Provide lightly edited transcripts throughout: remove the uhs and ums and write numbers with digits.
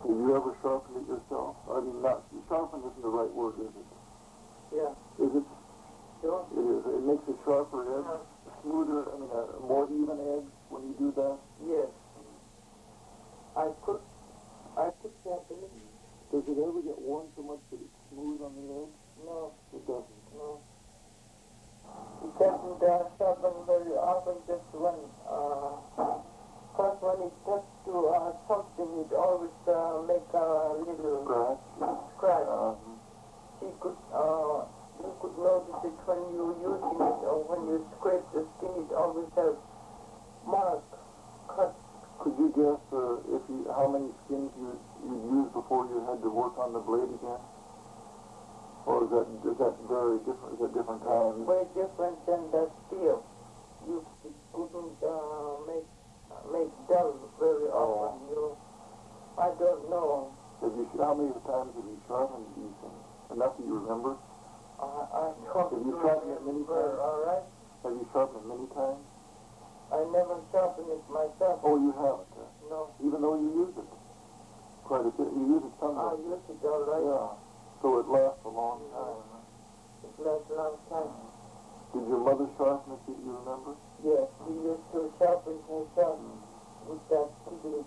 Have you ever sharpened it yourself? I mean, not sharpen isn't the right word, is it? Yeah. Is it? Sure. It is. It makes a sharper edge, a smoother, I mean, a more even edge when you do that. Yes. I could sharpen it. Does it ever get worn so much that it's smooth on the edge? No. It doesn't. No. It doesn't sharpen very often, just when, because when it gets to something, it always make a little scratch. You could notice it when you're using it, or when you scrape the skin, it always has mark, cut. Could you guess how many skins you used before you had to work on the blade again? Or is that very different? Is that different times? Way different than that steel. You couldn't make dull very often. I don't know. How many times have you sharpened these things? Enough that you remember? I Have you sharpened it many times? All right. Have you sharpened it many times? I never sharpened it myself. Oh, you haven't? No. Even though you use it quite a bit. You use it sometimes. I use it all right. Yeah. So it lasts a long time. It lasts a long time. Did your mother sharpen it, do you remember? Yes, she used to sharpen herself with that stick.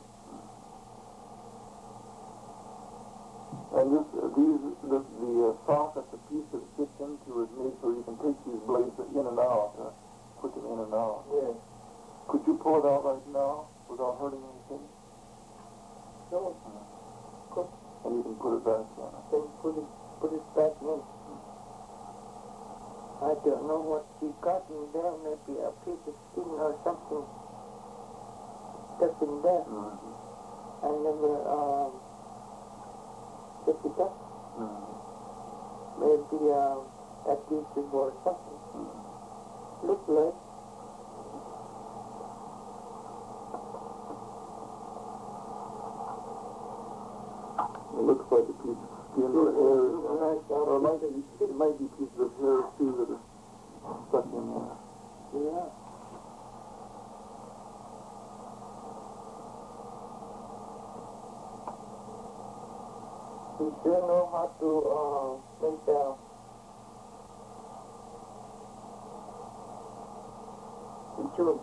And the socket, the piece that it fits into is made so you can take these blades in and out, put them in and out. Yes. Could you pull it out right now without hurting anything? Sure. Good. And you can put it back in. Then put it back in. I don't know what she got in there, maybe a piece of skin or something stuck in there. I never picked it up. Maybe adhesive or something. Look like. It looks like a piece of skin or hair. Or it might be pieces of hair too that are stuck in there. Yeah. You sure know how to make the tube.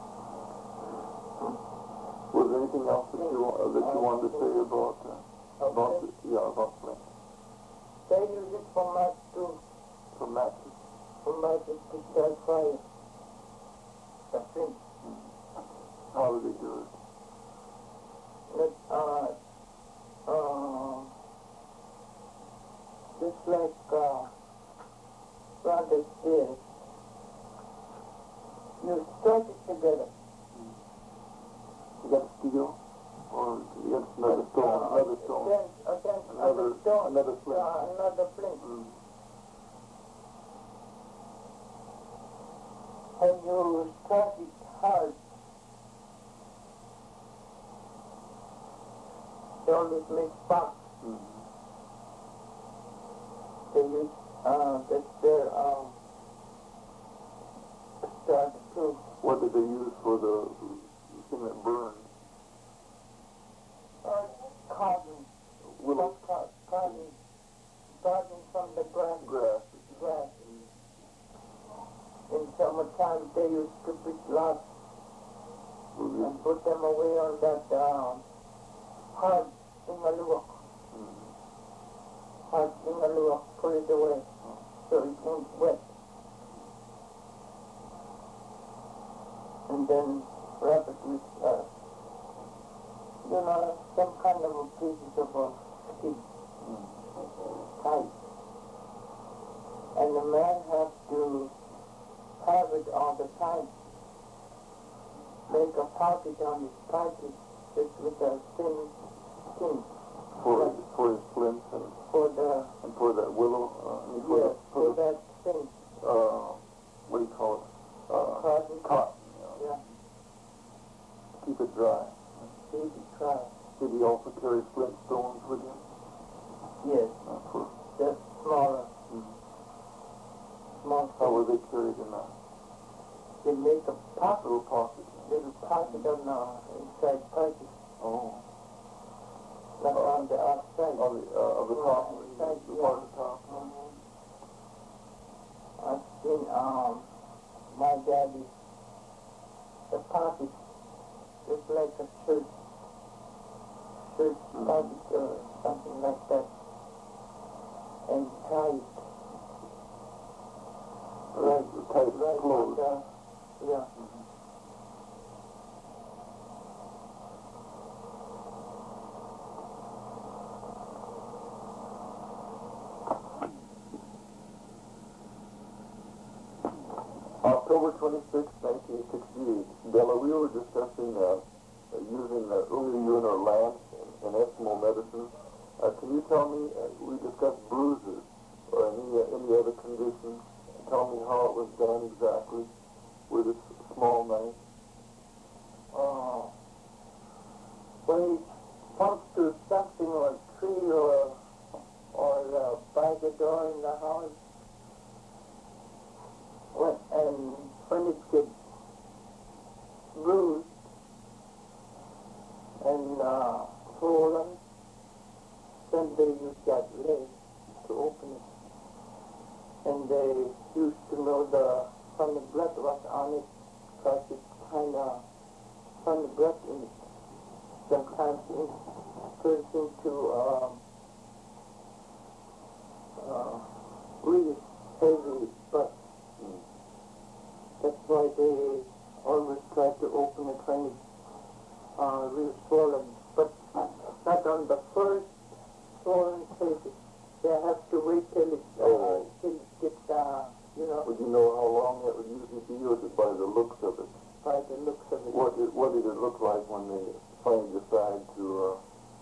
Was there anything else that you wanted to say about flint? They use it for match too. For matches? For matches to start fire. The flint. How do they do it? Just like Rhonda said, you start it together. You got steel? Or you got another stone? Another stone? Another stone. Another flint? Another flint. And you start it hard. They always make sparks. They use, that's their, start too. What did they use for the thing that burned? Cotton. Willow? Cotton from the grass. In summertime, they used to pick lots and put them away on that hard ingaluak. Hard ingaluak, put it away so it won't wet. And then wrap it with, some kind of a pieces of a skin. Tight. And the man has to have it all the time. Make a pocket on his pocket just with a thin skin. For his flint and for that willow? For that thing. What do you call it? Cotton. Yeah. Keep it dry. Keep it dry. Did he also carry flint stones with him? Yes. Just smaller. Small. How were they carried in that? They make a pocket. Little pocket. Little pocket on the inside pocket. Oh. Not on the outside. Of the top? Outside, The yeah. part of the top? I've seen, my daddy, the pocket, just like a shirt pocket or something like that, and tight. Right, Tight right clothes. on the, yeah. October 26, 1968, Della, we were discussing using Uluyun or lamps in Eskimo medicine. Can you tell me, we discussed bruises or any other conditions. Tell me how it was done exactly with a small knife. When it comes to something or tree or by the door in the house, when it gets bruised and swollen, then they use that leg to open it. And they used to know when the blood was on it, because it's kind of, when the blood in it, sometimes it turns into really heavy blood. That's why they always try to open it when it's real swollen. But not on the first swollen cases. They have to wait till it gets, Would you know how long that would usually be, or just by the looks of it? by the looks of it. What did it look like when they finally decide to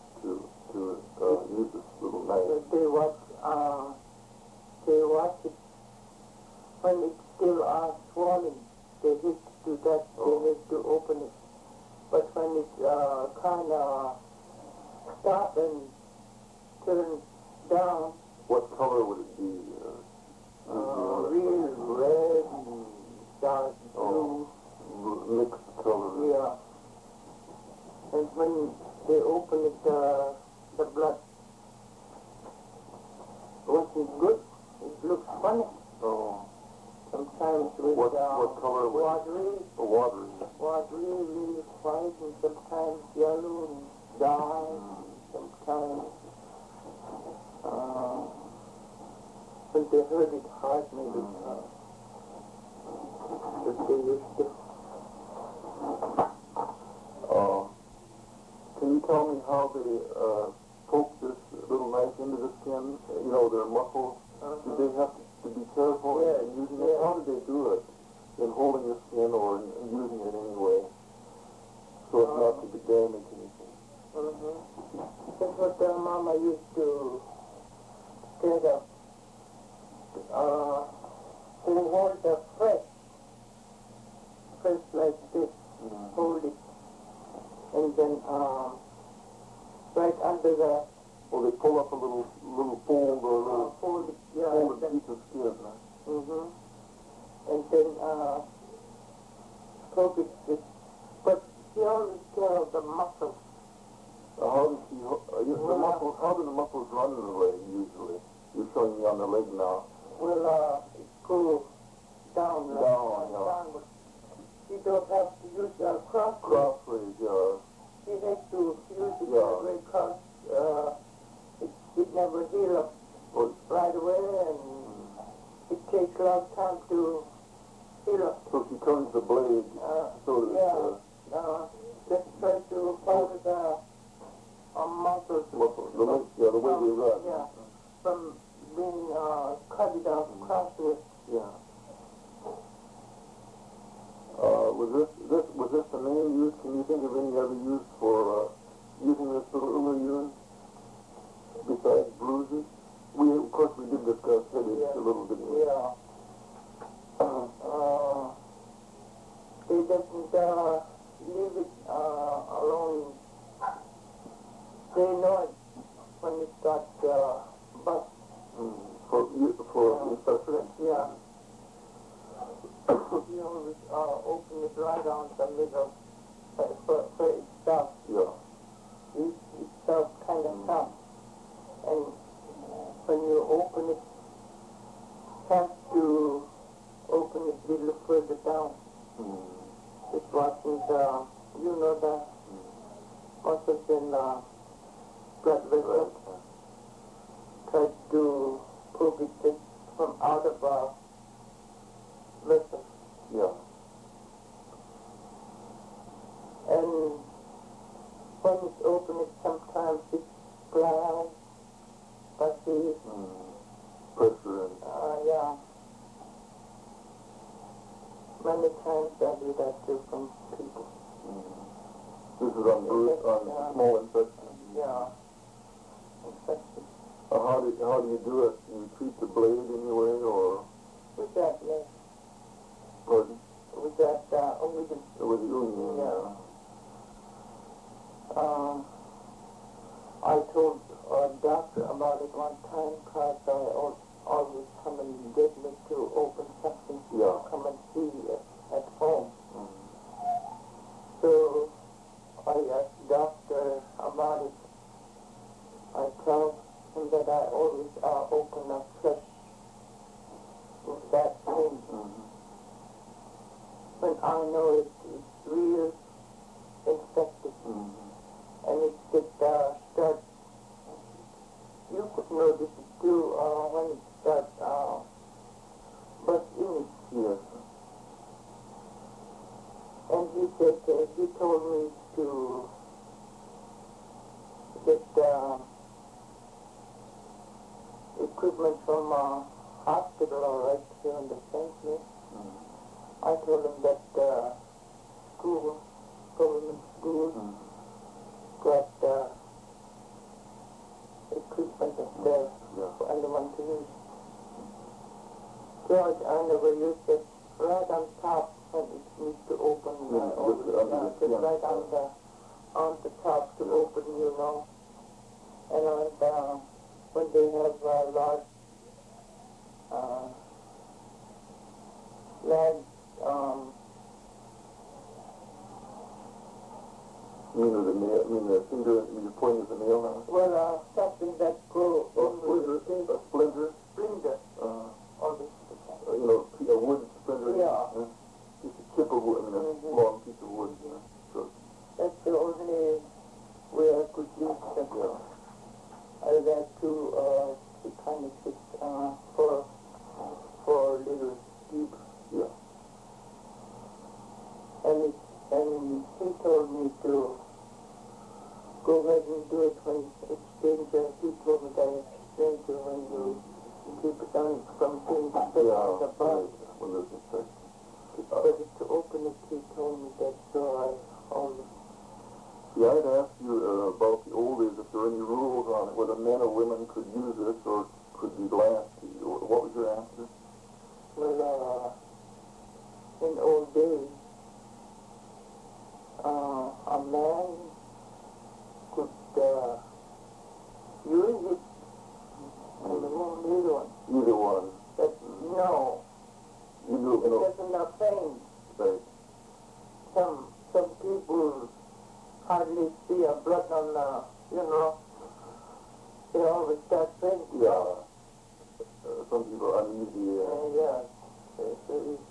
use this little knife? They watch it when it's still swollen. They hate to do that. They hate to open it. But when it kind of stop and turn down, What color would it be? real red and dark blue. Mixed color. Yeah. And when they open it, the blood wasn't good. It looks funny. Oh. Sometimes with What color was watery, it? Watery. really white, and sometimes yellow and dark, and sometimes when they hurt it hard, maybe but they used to. Can you tell me how they poke this little knife into the skin? You know, their muscles. Did they have to be careful in using it? How did they do it? In holding the skin or in using it anyway? So as not to damage anything. That's what their mama used to get up. They hold the fresh like this, hold it, and then right under the Well, they pull up a little fold or a little folded folded piece of skin. and then poke it with, but she always tells the muscles. How do the muscles run in the leg usually? You're showing me on the leg now. Well, it goes down. Downward. You don't have to use a cross. Crossways, yeah. You have to use it that way because it never heals up right away, and it takes a lot of time to heal up. So she turns the blade so that just try to follow the muscles. the way they run. Yeah, from being cut it off crossways. Yeah. Was this the main use? Can you think of any other use for using this little Uluyun besides bruises? Of course, we did discuss headaches a little bit. Yeah. They doesn't leave it alone. They know it when it got bust. For infection? Yeah. You always open it right on the middle for it stops. Yeah. It stops kind of tough. open it, have to open it a little further down. It wasn't, you know, the muscles in the blood vessel. Tried to poke it just from out of our vessel. Yeah. And when it's open, it sometimes it's dry, fuzzy. Pressure in. Yeah. Many times I do that too from people. This is on bruise, on small infection. Yeah. Infection. How do you do it? Do you treat the blade anyway, or? With that, yes. Pardon? With that, with the, With the union, yeah. I told a doctor about it one time because I always come and get me to open something to come and see at home. So I asked doctor about it. I told him that I always open a flesh with that pain. When I know it's real infected. And it could start, you could notice it too when it starts bursting. Yes. And he said, he told me to get equipment from a hospital right here in the center. I told him that school, government school, got equipment up there for anyone to use. George, I never used it. Right on top when it needs to open. Just right on the top to open, you know. And when they have large You mean the nail? You mean the finger? Your point is the nail now? well, something that grows A splinter? splinter. All this. You know, a wood splinter? Yeah. Just a chip of wood, I mean, a long piece of wood, you know. So, That's the only way I could use that. Other than to kind of just for little deep. yeah. And he told me to go ahead and do it when it's dangerous. He told me that it's dangerous when you keep it on from being Yeah, the body. when there's infection. But to open it, he told me that, so I only. Yeah, I'd ask you about the old days, if there are any rules on it, whether men or women could use this or could be lanced. What was your answer? Well, in old days, a man could use it, and the woman either one. Either one. But no, You do, it doesn't offend. right. Some people hardly see a blood on the, you know, they always start fainting. Yeah. Some people are uneasy. Yeah. It's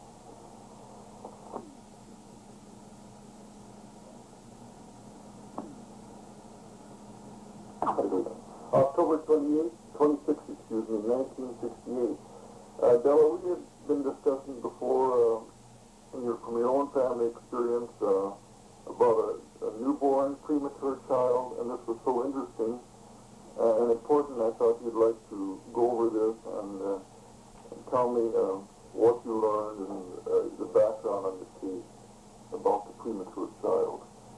October 26th, 1968. Della, we had been discussing before, from your own family experience, about a newborn premature child, and this was so interesting and important. I thought you'd like to go over this and tell me what you learned and the background on the case about the premature child.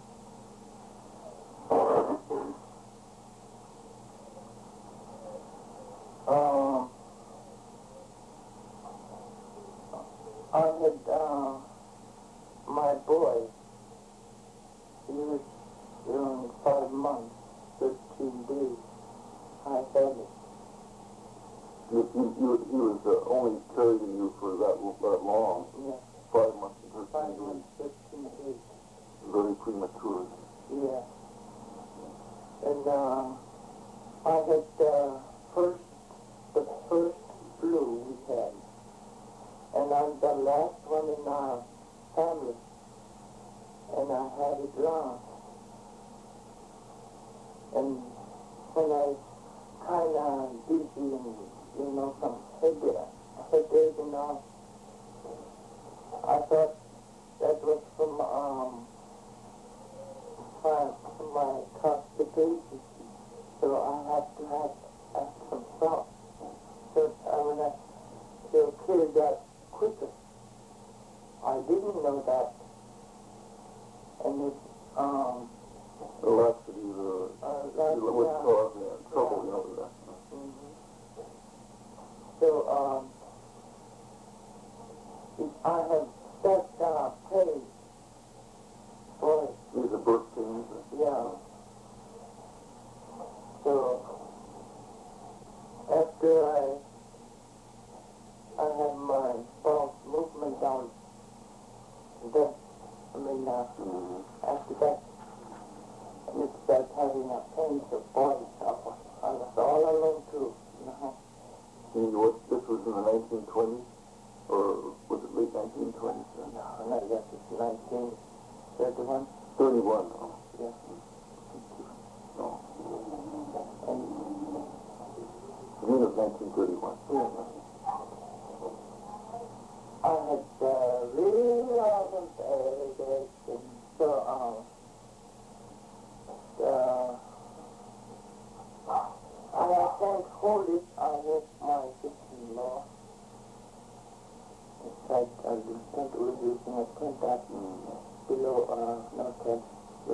I had my boy. He was 5 months, 13 days. I had it. He was only carrying you for that long. Yeah. 5 months and 13 5 days. months, 13 days. Very premature. Yeah. And I had first, the I'm the last one in our family, and I had it long. And when I kind of dizzy and, some headache and all, I thought that was from my constipation. So I had to have some salt. So I would have to clear that quicker. I didn't know that. And it, laxity, would cause trouble, with that. Mm-hmm. So, I have that pain for it. These are birth pains? Yeah. So, after I have my false movement down, then, after that, and it started having a pain to body. I was all alone too, This was in the 1920s? Or was it late 1920s? No, I guess it's 1931. 31, oh. Yeah. Oh. And June of 1931. I had really lot of headaches, and so I can't hold it. I have my sister-in-law. It's like I can't reduce my contact below no text.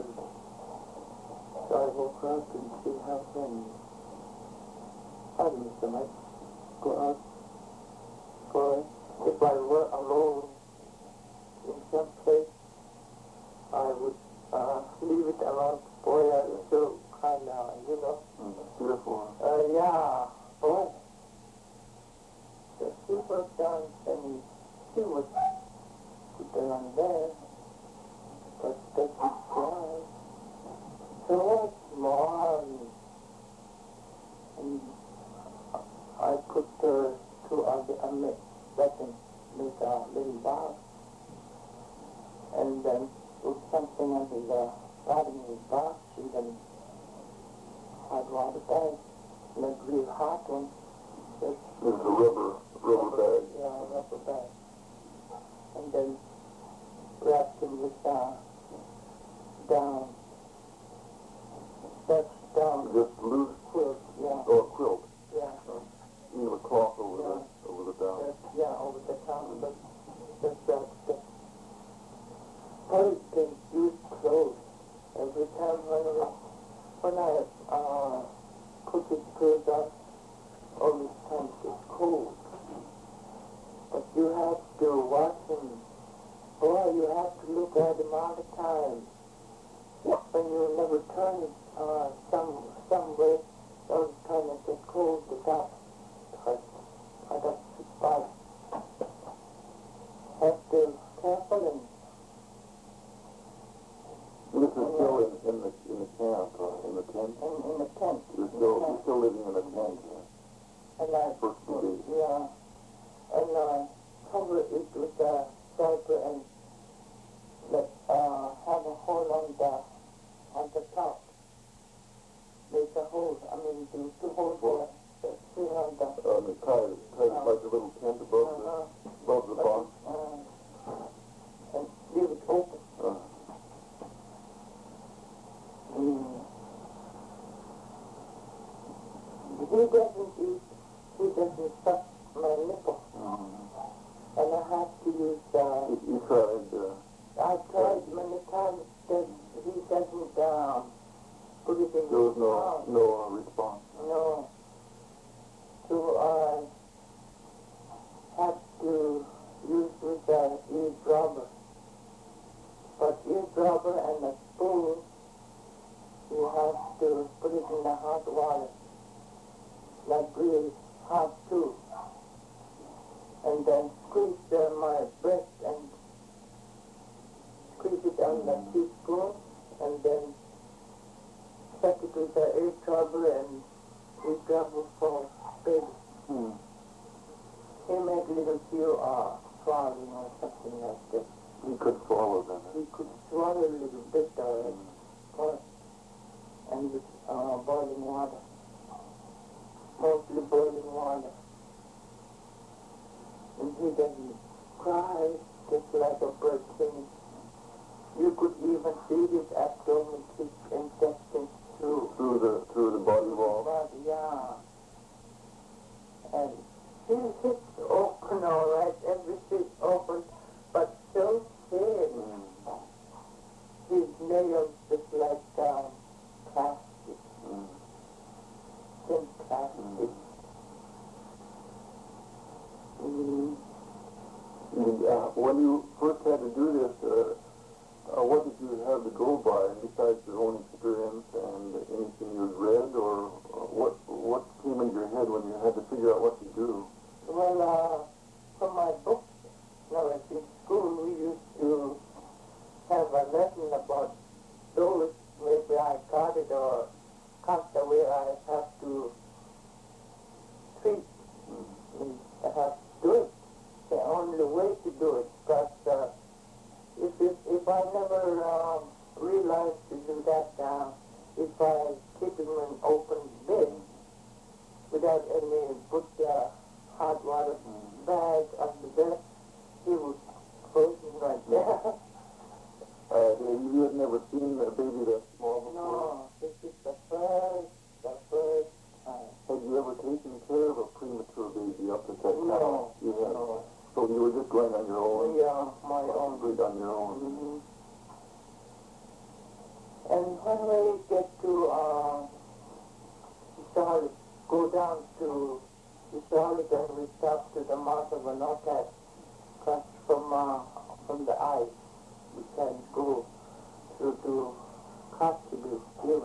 So I woke up and she helped me. Pardon me so much. Go out. For if I were alone in some place, I would leave it alone for a little kind of, Beautiful. yeah, boy. So she was down and she was down there, but that was so small, and I put her to let them make a little box, and then put something under the bottom of the box, and then hot water bag, and a real hot one. This is a rubber bag. Yeah, a rubber bag. And then wrapped him with down. That's down. Just loose Quilt, yeah. or quilt. Yeah. A cloth over the down. Yeah, over the top, but the hurricane used clothes. Every time when I put his clothes on, all these times it's cold. But you have to watch him. Boy, you have to look at him all the time. When you never turn some way, all the time it gets cold to that. I don't spot. Have to careful and This is still in the camp, in the tent? in the tent. You're still living in a tent, And I First few days. yeah, and I cover it with a diaper and have a hole on the top. Make a hole. To hold the thing on the. Tie like a little tent above the box. And leave it open. He doesn't suck my nipple. And I have to use, You tried, I tried many times that he doesn't, put it in there was his mouth. no response. No. So I had to use with an eardropper. But eardropper and a spoon, you have to put it in the hot water. Like really hot too. And then squeeze my breast and squeeze it on the teaspoon, and then set it with the eardropper and eardropper for baby. He made little few swallows. boiling water. Mostly boiling water. And he doesn't cry just like a bird sings. You could even see his abdomen, his intestines through the body wall. Body, yeah. And his hips open all right, everything open, but so thin. His nails just like plastic. Thin plastic. When you first had to do this, what did you have to go by besides your own experience and anything you'd read, or what came into your head when you had to figure out what to do? Well, from my books, when I was in school, we used to have a lesson about those maybe I got it or cancer where I have to treat. I have to do it. The only way to do it, because if I never realized to do that, if I keep him in open bed without any put hot water bag on the bed, he would frozen right there. You had never seen a baby that small before? No, this is the first time. Had you ever taken care of a premature baby up to that time? No, You had. no. So you were just going on your own? Yeah, my own. Good on your own. Mm-hmm. And when we get to Charlotte, go down to Charlotte and we stop to the mouth of an orchard, because from the ice we can go through to Kotzebue.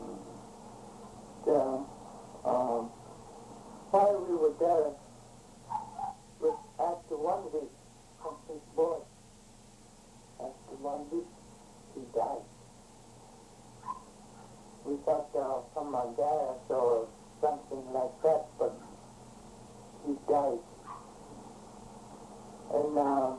While we were there, was after 1 week from his boy. After 1 week, he died. We thought from a gas or something like that, but he died. And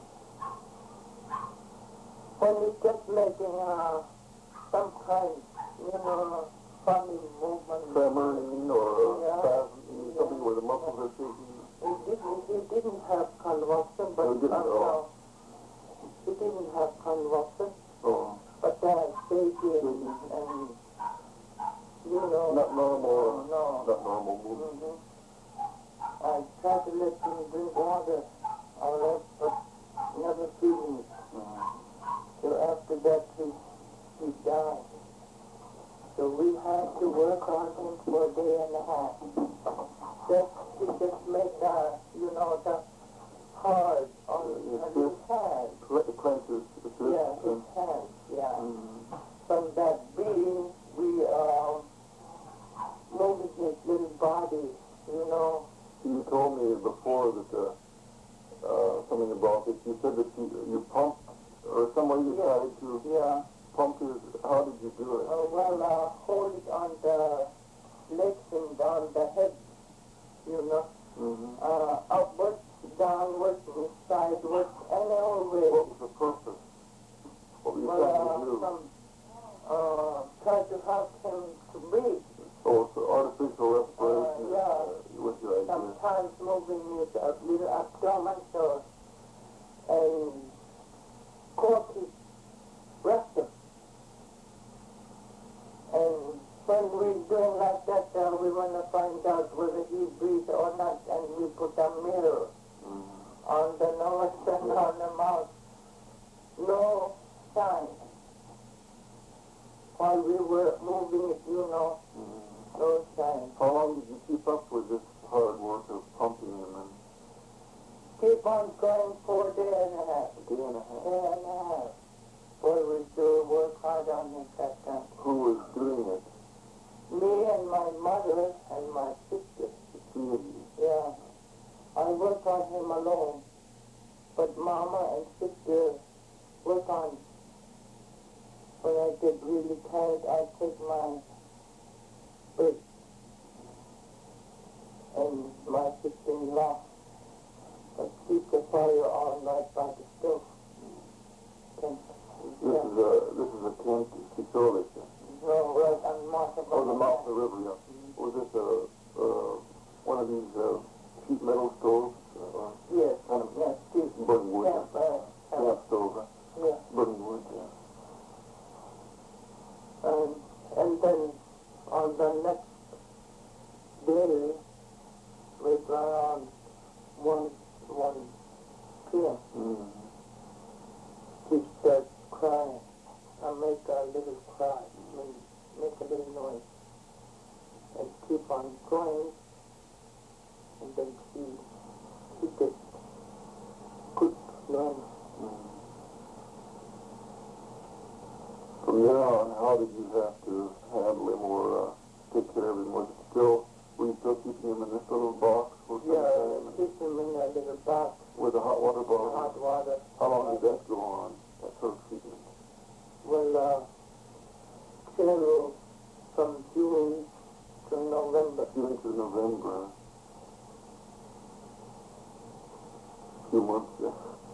when we kept making some kind, funny movement. Tremoring or Yeah. something where the muscles are shaking? He didn't have convulsion, but He didn't, he didn't have convulsion, Oh. but shaking and Not normal. No. Not normal movement. Mm-hmm. I tried to let him drink water, all right, but never feeling it. So after that, he died. So we had to work on him for a day and a half. He just made the hard on his hand. Clenches. Yeah, his hand, yeah. From that beating, we moved his little body, You told me before that something about it. You said that you pumped, or somewhere you tried to Yeah. pump his. How did you do it? Hold it on the legs and on the head, upwards, downwards, and sideways, and always. What was the purpose? What were you trying to do? Try to help him to breathe. Oh, so artificial respiration Yeah. was your idea. Sometimes moving his little abdomen so, and cork his rectum. And when we're doing like that, we want to find out whether he breathes or not, and we put a mirror on the nose and on the mouth. No sign. While we were moving it, no sign. How long did you keep up with this hard work of pumping him? And Keep on going for a day and a half. day and a half. Day and a half. Boy, we do work hard on him that time. Who was doing it? Me and my mother and my sister. The three of you. Yeah. I work on him alone. But Mama and sister work on him. When I get really tired, I take my break. And my sister-in-law keep the fire on right by the stove. This is a tent, Chicholich. No, right on Martha. Oh, the mouth of the river, yeah. Was this one of these sheet metal stoves? Yes, Kind of yes, yes. burning wood. Camp Stove, huh? yeah. Burning wood, yeah. And then on the next day, later around 1 p.m., she starts crying. I make a little cry, make a little noise, and keep on going, and then she just quit normal. From there on, how did you have to handle him or take care of him? Was it still, were you still keeping him in this little box for some time? Keep him in a little box. With a hot water bottle? Hot water. How long did that go on, that sort of treatment? Well, from June to November. June to November. A few months, yeah.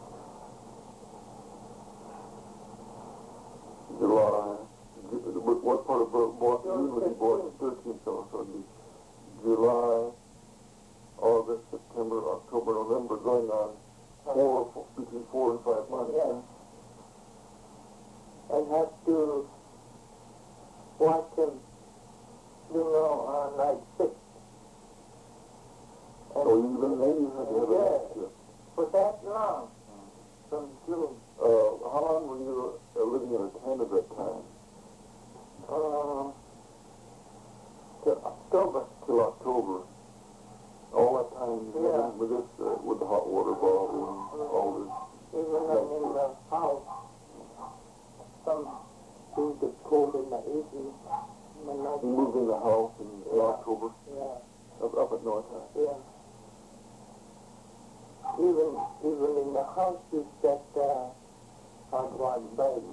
July. What part of Boston was he born? 13th, so it'd be July, August, September, October, November, going on between 4 and 5 months. Yeah. And have to watch him, on night 6. And Even then you had to have a for that long, from June. How long were you living in a tent at that time? Till October. Till October. All that time with this, with the hot water bottle and all this. Even in the house, some things get cold in the evening. You moved in the house in October? Yeah. Up at North High? Yeah. Even in the house, you get hot water bed.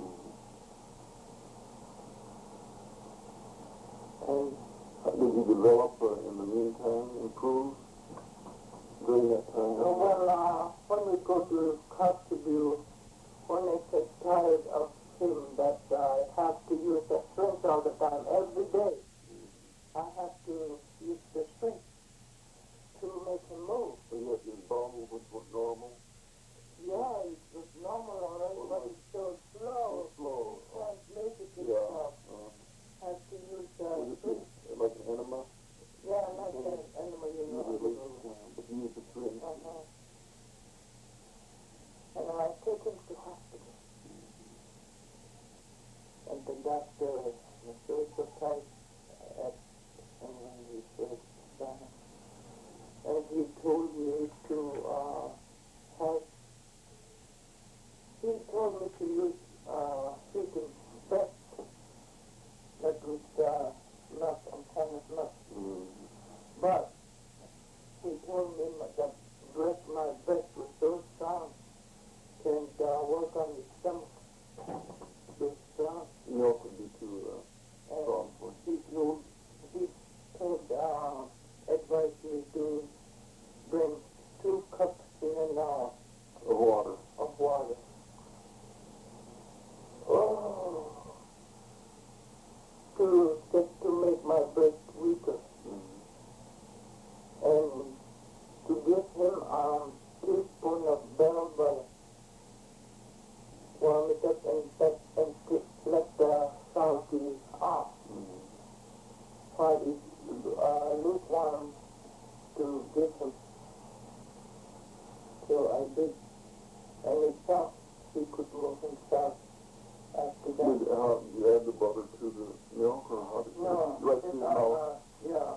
And did you develop, in the meantime, improve during that time? well, when we go to Kotzebue, when I get tired of him that I have to use the strength all the time, every day, I have to use the strength to make him move. So yet his bowel movements were normal? Yeah, it was normal already, but it's so slow. Slow. Can't make it himself. Have to use strength. Like an enema? Yeah, like an animal, But you use the strength. And I take him to hospital. And the doctor was so surprised when he said, and he told me to use feeding breast. That was nut and kind of nut. But he told me that my breast was so strong, and work on the stomach. So strong. Milk would be too strong for you. He advised me to bring 2 cups in an hour of water. Oh, just to make my breast weaker. And to give him a teaspoon of bell butter. Warm it up and let the salty off. While it's lukewarm to give him. So I did. And it felt he could move himself after that. Did you add the butter to the milk, or how did you? No, Right through the mouth? yeah.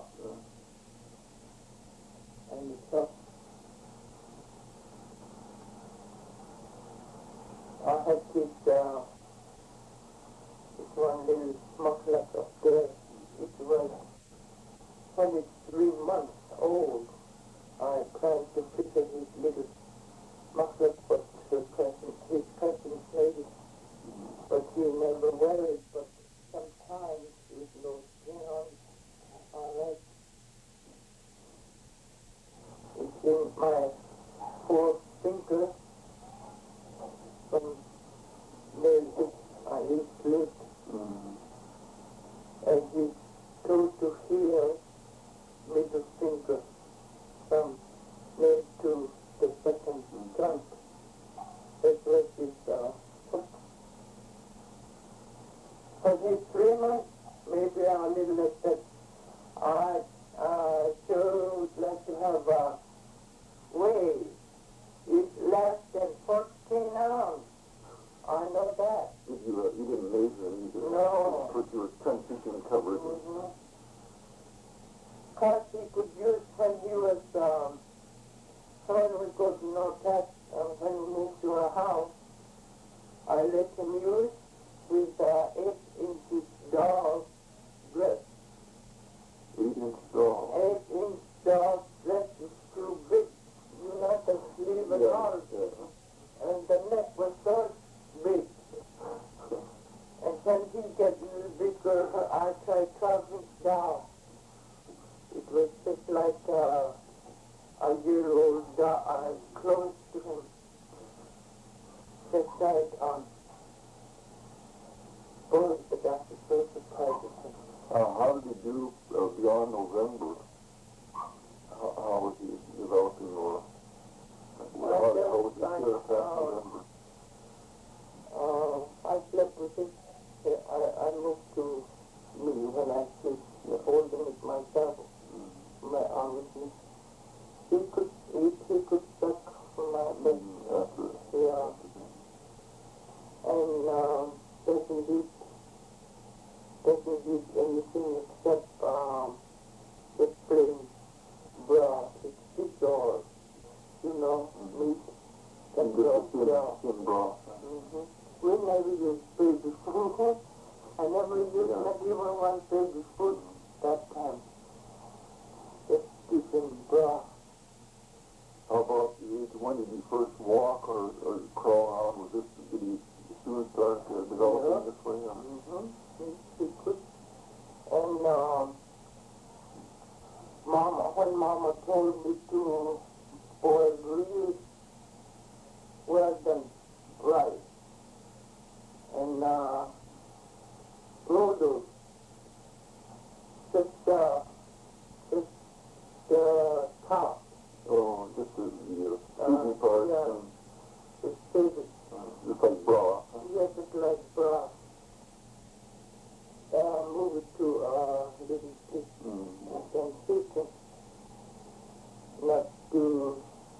And it felt. I had this one little smuggler up there. It was when it's 3 months old. I tried to figure his little smuggler, but his cousin played it. But he never wear it, but sometimes with no skin on, alright. It's in my 4th finger. From there, I used to it. And he told to heal because he could use when he was, when we go to North Cat, when we moved to our house, I let him use his 8-inch doll dress. 8-inch doll. 8-inch doll dress is too big. You know, the sleeve and all. And the neck was so big. And when he gets a little bigger, I try 12-inch down. It was just like a year-old doll, close to him. Just right on. Oh, the doctor so surprised at him. How did he do beyond November? How was he developing, or how was he care past November? I slept with him. I moved to me when I sleep, holding it myself, my arm with me. He could eat, he could suck from my bed. Yeah. And doesn't eat anything except just plain broth. It's fish or, meat. And skin broth. We never used baby food. I never used not even one baby food that time. Just chicken broth. How about the age? When did he first walk or crawl around? Did he soon start developing this way? He could. And when Mama told me to boil really well done rice and noodles, just the top. Oh, just the easy part. Yeah. It's favorite. Just like broth. Yes, it's like broth. Move it to little fish and then chicken. Not to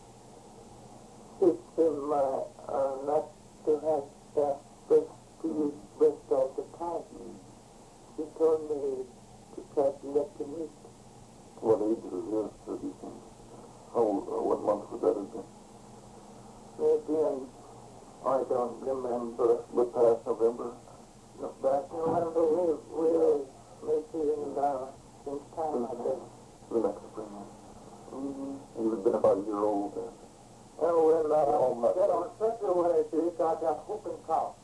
fix him, not to have the breast, to use breast all the time. She told me to try to let him eat. What age was this? Do you think? What month would that have been? Maybe I don't remember. But past November? No, but November we maybe in time, I guess. The next spring. He would have been about a year old then. Oh, well, then on February, we got a whooping cough.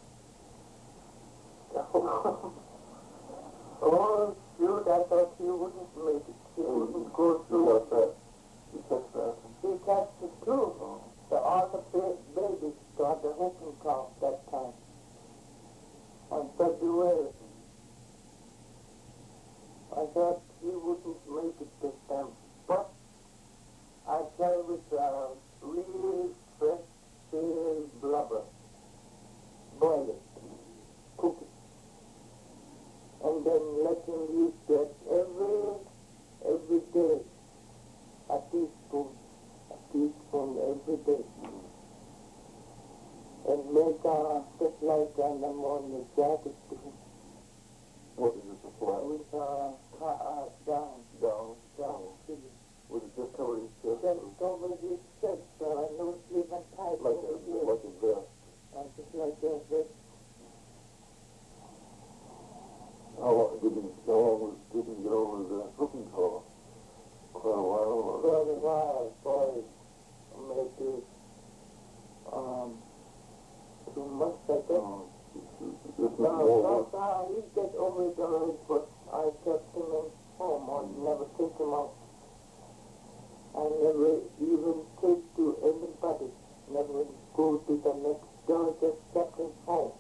Oh, shoot, I thought she wouldn't make it. She wouldn't go through. You catch that? She catched it too. So all the babies got the whooping cough that time. On February. I thought she wouldn't make it this time. But I tried with real fresh stale blubber. Boil it. Cook it. And then let him use that every day. A teaspoon every day. And make just like an ammonia jacket to him. What is it, a flat? With down. Was it just covered his chest? Just over his chest, no sleeve and tight Like over a here. vest. Just like that. How long did he get over the whooping cough? Quite a while, or? For a while, boy, maybe 2 months, I guess. This is more. He gets over it already, but I kept him in home. I never take him out. I never even take to anybody. Never go to the next door, just kept him home.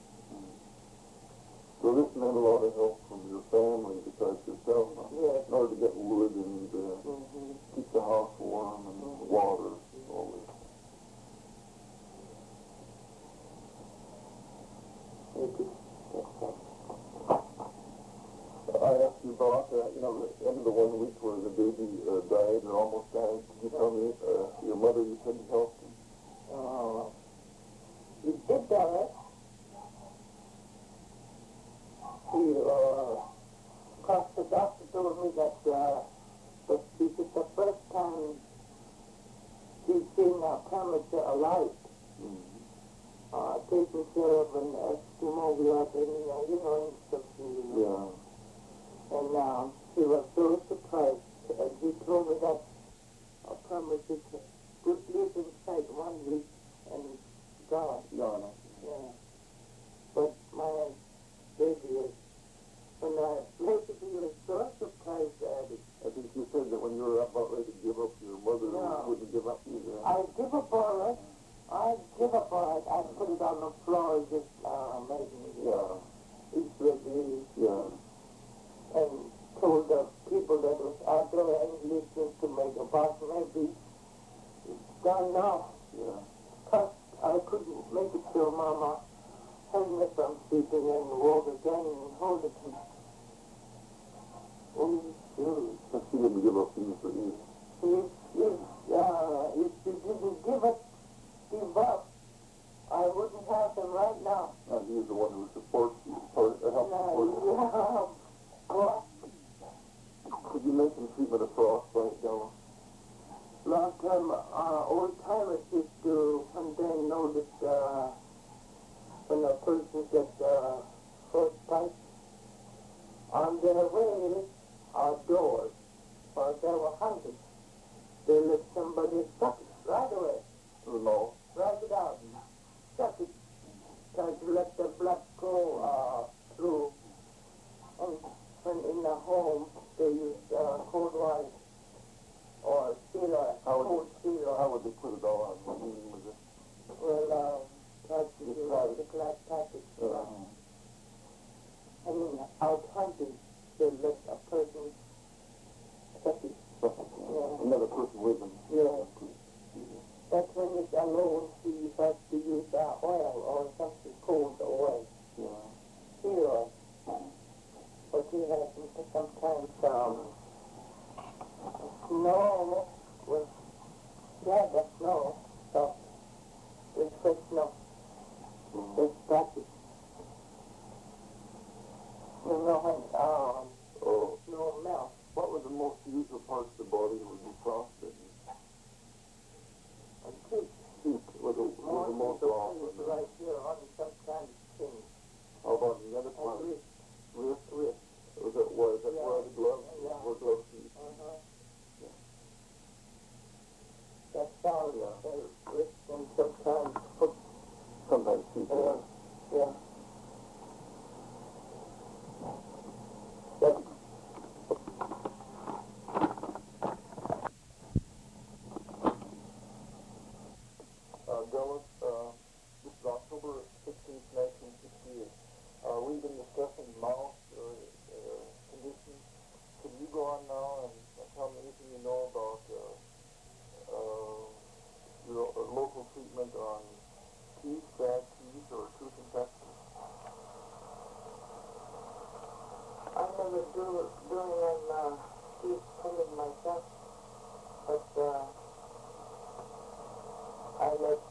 So this meant a lot of help from your family besides yourself, huh? Yes. In order to get wood and keep the house warm and water, all this. I asked you about, the end of the 1 week where the baby died or almost died. Could you tell me, your mother, you said you helped him? He did die. Because the doctor told me that the permits alive. Taking care of an Eskimo without any, instructions. Yeah. And he was so surprised. And he told me that a permit is good live inside 1 week and gone. Gone. Yeah. But my baby is, when I basically was so surprised at it. I think you said that when you were about ready to give up, your mother wouldn't give up either. I give up all it. I give up all it. I put it on the floor, just making each ready. Yeah. And told the people that was out there and listening to make a box, maybe it's gone now. Yeah. Plus, I couldn't make it till Mama held me from sleeping and walk again and hold it. Oh, shoot. But she didn't give up easily either. If she didn't give up, I wouldn't have him right now. He's the one who supports you, helps support you. Well, Could you mention treatment of frostbite, Della? long time, old timers used to, and then notice, when a person gets, frostbite, on their way outdoors, or they were hunting, they let somebody suck it right away. No. Drag it out, suck it, try to let the blood go through. And when in the home, they use cold water or seal oil, cold seal oil. How would they put it all on? What meaning was it? Well, try to do the glass package. I mean, out hunting, they let a person suck it. Yeah. Another person with them. Yeah. That's when it's alone, he has to use oil or something cold oil. Yeah. Seal oil. But he has sometimes snow with the snow. So there's fresh snow. There's practice. You know when snow melts. What were the most usual parts of the body that would be frostbitten? And cheek. Cheek was the most often. Right here on some kind of thing. How about the other part? Wrist. Wrist. Was that where the gloves were gloves used? That's all, wrist and sometimes foot. Sometimes cheek. Yeah. That's Dallas, this is October 16th, 1968. We've been discussing mouse conditions. Can you go on now and tell me anything you know about your local treatment on teeth, bad teeth, or tooth infections? I never doing on teeth pulling myself, but I let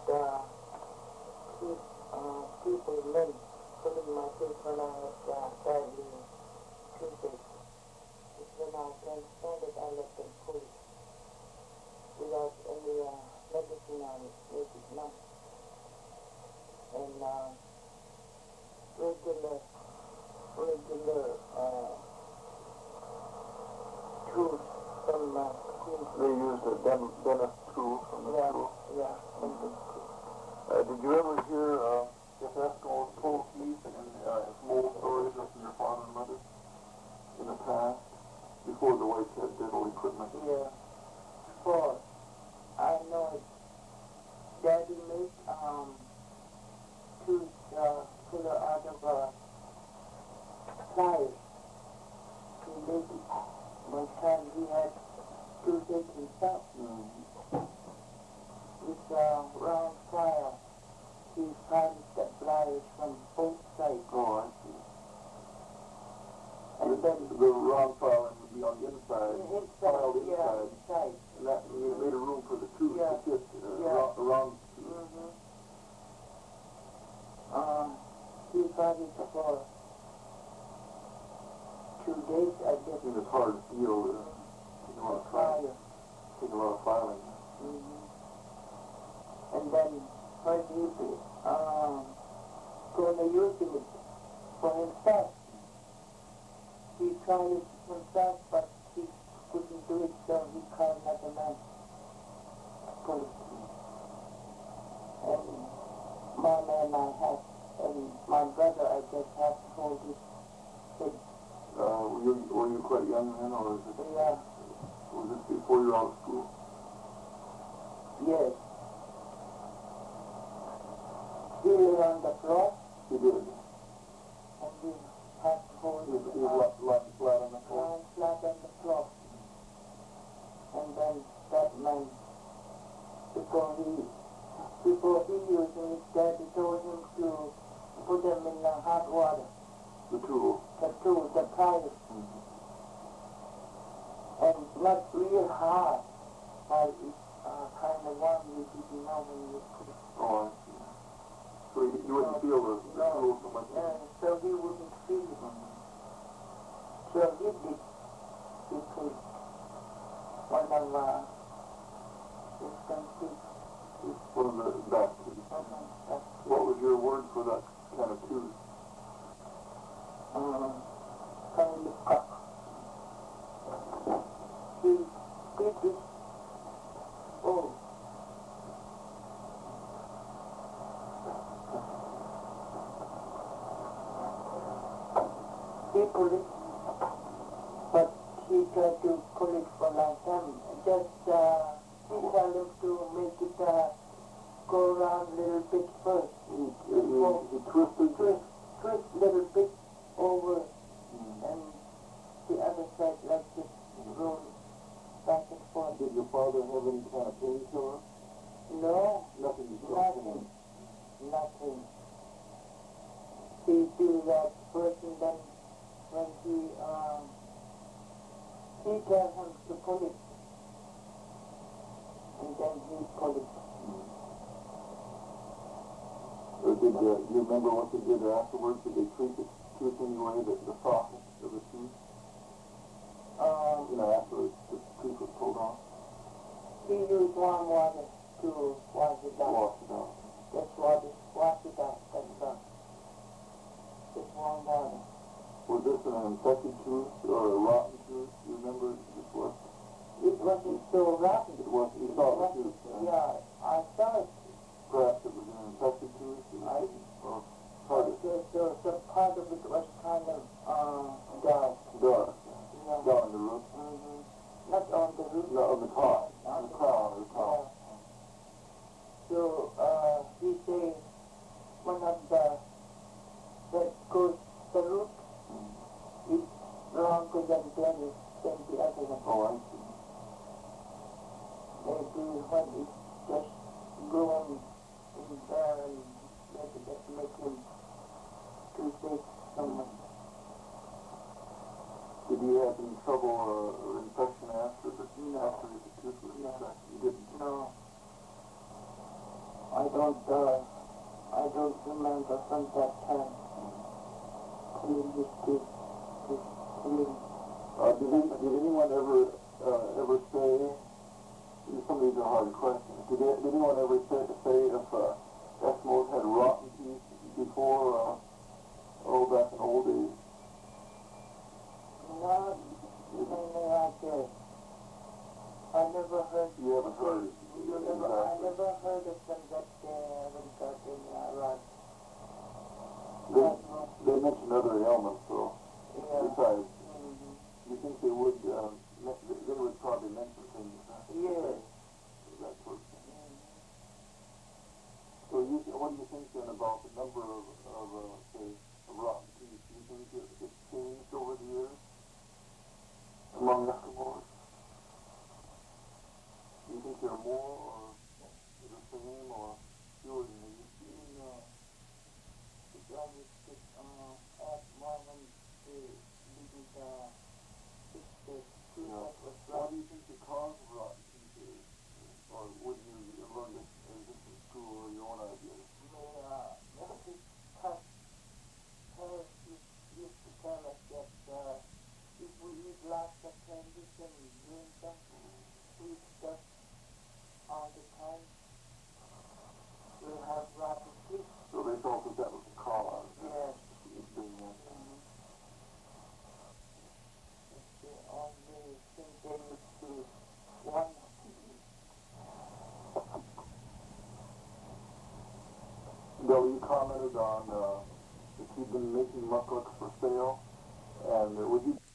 people learn pulling my teeth when I had badly toothache. When I can't stand it, I let them pull it without any medicine on it, make it numb. And regular tools from They used a dentist tool from the school. Yeah. Did you ever hear if Eskimos pull teeth and some old stories from your father and mother in the past, before the whites had dental equipment? Yeah. For I know it. Daddy made tooth puller out of pliers. He made it. One time he had toothache himself. With round plier, he finds the pliers from both sides. Oh, I see. And then The round file would be on the inside, filed inside. inside. And that you made a room for the tooth to fit around the tooth. He got it for 2 days, I guess. It was hard to feel. Take a lot of time. Plier. Take a lot tried it himself, but he couldn't do it, so he called another man to pull it. And my man I had, and my brother I just had to hold his head. Were you quite young then, or was it before you were out of school? Yes. He lay on the floor. You did. And we had to hold him Lying flat on the floor? lying flat on the floor. And then that man, before he using his daddy told him to put him in the hot water. The tool? The pliers. Mm-hmm. And not real hard, but it's kind of warm you didn't know when you put it. Oh, I see. So you wouldn't feel the tool so much? So he wouldn't feel it. So he did. He put one of his countries. One of the back teeth. What was your word for that kind of tooth? Kind of cock. He did this. Oh. He pulled it, but he tried to pull it for a long time. Just he told him to make it go around a little bit first. He twisted? Twist a little bit over, and the other side like this, roll back and forth. Did your father have any kind of painkiller? No. Nothing. Nothing. He do that first, and then when he tells him to pull it, and then he pull it. Did you remember what they did afterwards? Did they treat the tooth anyway, the socket of the tooth? After the tooth was pulled off? He used warm water to wash it out. Wash it out. Just wash it out, that's all. Just warm water. Was this an infected tooth or a rotten tooth? Do you remember this was? It wasn't so rotten. It was, you saw the tooth? Yeah, I saw it. Perhaps it was an infected tooth? Or part of it? So part of it was kind of dark. Dark. Yeah. Down the root? Not on the root. No, on the top. On the crown of the top. So he said one of that goes the root is longer than the other one. Oh, I see. Maybe when it's just growing in there and maybe just make him too sick so much. Did you have any trouble or infection after the tooth was infected? You didn't? No. I don't remember from that time. Clean his teeth. Clean. Did anyone ever say, some of these are hard questions, did anyone ever say if Eskimos had rotten teeth before, back in old days? No, mainly like this. I never heard. You haven't heard it? I never heard of them that they haven't got any rotten. They mentioned other ailments, so besides, you think they would probably mention things, huh? Yes. That sort of thing. So what do you think then about the number of say, rotten teeth? Do you think it's changed over the years among Eskimos? Do you think there are more, or the same, or fewer than they used to be? No. It's always just add more when they didn't fix the tooth that was What rotten. do you think the cause of rotten teeth is? Or would you learn this in school or your own ideas? Maybe parents used to tell us that if we eat lots of candies and drink some sweet stuff all the time, we'll have rotten teeth. So they thought that was the cause. Yes. Doing that. Bill, you commented on that you've been making muckluck for sale, and would you